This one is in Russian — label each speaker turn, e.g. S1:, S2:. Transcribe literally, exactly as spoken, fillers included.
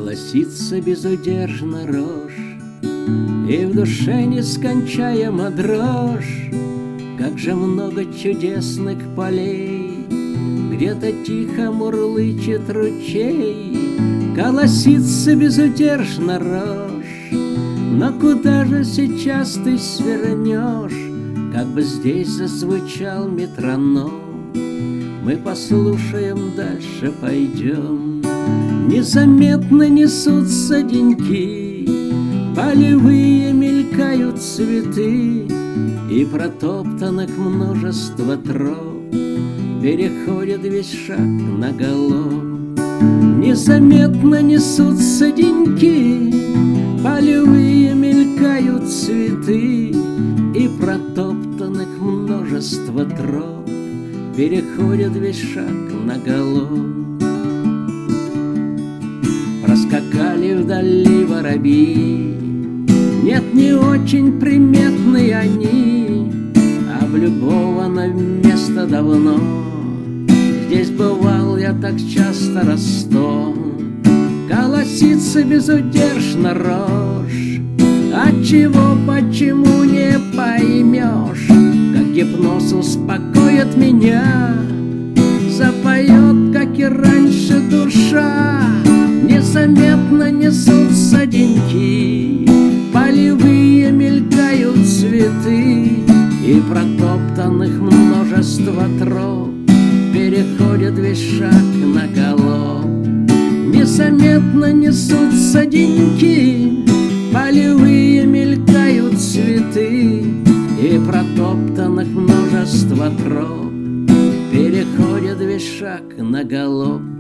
S1: Колосится безудержно рожь, и в душе нескончаема дрожь. Как же много чудесных полей, где-то тихо мурлычет ручей. Колосится безудержно рожь, но куда же сейчас ты свернешь? Как бы здесь зазвучал метроном, мы послушаем, дальше пойдем. Незаметно несутся деньки, полевые мелькают цветы, и протоптанных множество троп переходит весь шаг наголо. Незаметно несутся деньки, полевые мелькают цветы, и протоптанных множество троп переходит весь шаг наголо. Проскакали вдали воробьи, нет, не очень приметные они, облюбовано место давно. Здесь бывал я так часто раз сто. Колосится безудержно рожь, отчего, почему не поймешь. Как гипноз успокоит меня, запоет, как и раньше, душа. Незаметно несутся деньки, полевые мелькают цветы, и протоптанных множество троп переходит весь шаг наголо. Незаметно несутся деньки, полевые мелькают цветы, и протоптанных множество троп переходит весь шаг наголо.